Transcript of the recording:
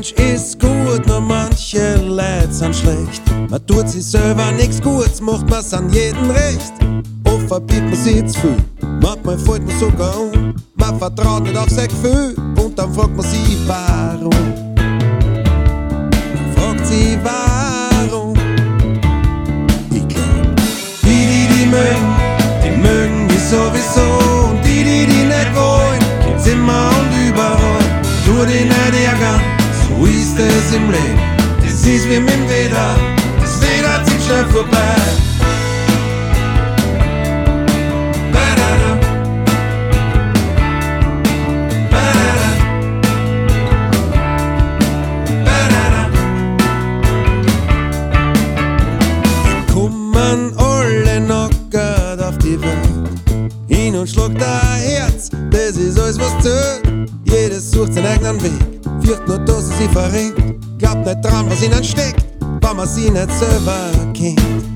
Mensch ist gut, nur manche Leute sind schlecht. Man tut sich selber nichts Gutes, macht man's an jeden recht. Oft verbietet man sich zu viel, manchmal fällt man sogar um. Man vertraut nicht auf sein Gefühl und dann fragt man sich warum. Man fragt sich warum. Ich glaub, die mögen mich sowieso. Und die nicht wollen, gibt's immer und überall. Tu dich nicht ärgern, so ist es im Leben. Das ist wie mit dem Wetter, das Wetter zieht schnell vorbei. Kommen alle knockert auf die Welt, hin und schlägt ein Herz, das ist alles was zählt. Jedes sucht seinen eigenen Weg, fürcht nur, dass er sich verrenkt. Glaubt nicht dran, was ihnen steckt, wenn man sie nicht selber kennt.